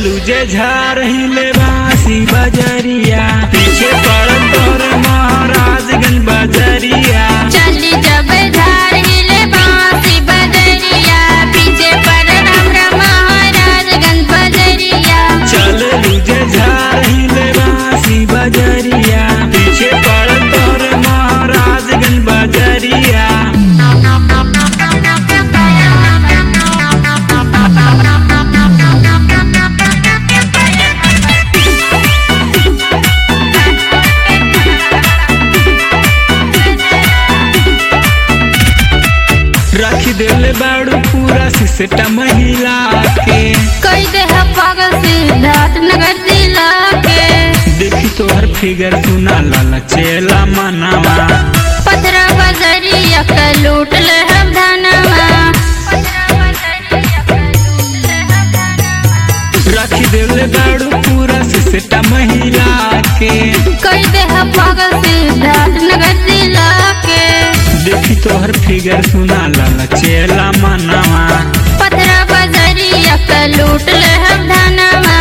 लूजे झार हिले बासी बजरिया पीछे पड़ल तोर महाराजगंज बजरिया चली जब झार हिले बासी बजरिया पीछे पड़ल हमरा महाराजगंज बजरिया चल लूजे झार हिले बासी बजरिया पीछे पड़ल तोर महाराजगंज बजरिया रख दिल बाड़ू पूरा सिस्टम हिला के कई देह पागल सिद्धार्थ नगर जिला के देखी तोहर फिगर सुना लाला चेला मनावा पथरा बजरिया का लूट ले हम धनवा रख दिल बाड़ू पूरा सिस्टम हिला के कई देह पागल सिद्धार्थ नगर जिला के देखी तोहर फिगर सुना लाला चेला मनावा पथरा बजरिया का लूट ले हम धनवा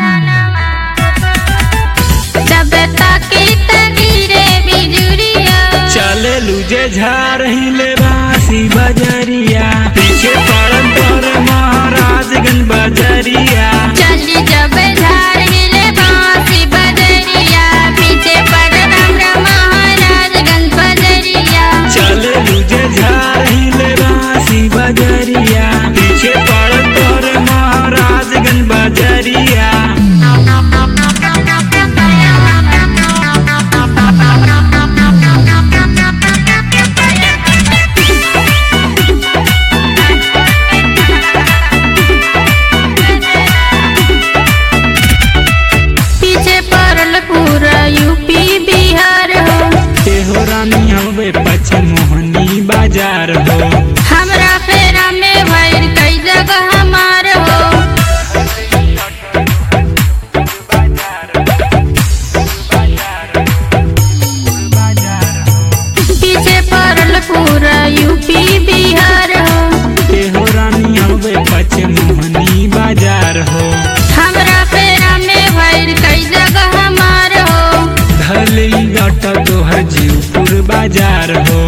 जब ताकी तगिरे बिजुरिया चले लूजे झार हिले बासी बजरिया पीछे पड़ल तोर महाराजगंज बजरिया चली जब झार हिले बासी बजरिया पीछे पड़ल हमरा महाराजगंज बजरिया चले लूजे झार हिले बासी बजरिया पीछे पड़ल तोर महाराजगंज बजरिया पीछे पड़ल पूरा यूपी बिहार हो हो रानी हवे पश्चिम मोहनी बाजार हो हमरा फेरा में भइल कई जगह हमार हो पीछे पड़ल पूरा यूपी बिहार हो हो रानी हवे पश्चिम मोहनी बाजार हो हमरा फेरा में भइल कई जगह हमार हो धली लट तोहर जीवपुर बाजार हो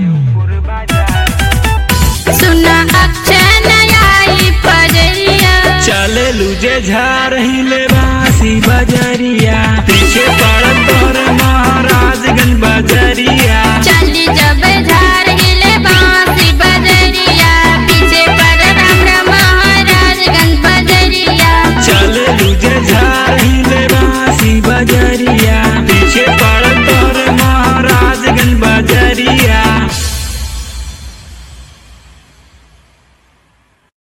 सुना अक्षय नयाई पजरिया चले लूजे झार हिले बासी बजरिया पीछे पड़ल तोर महाराजगंज बजरिया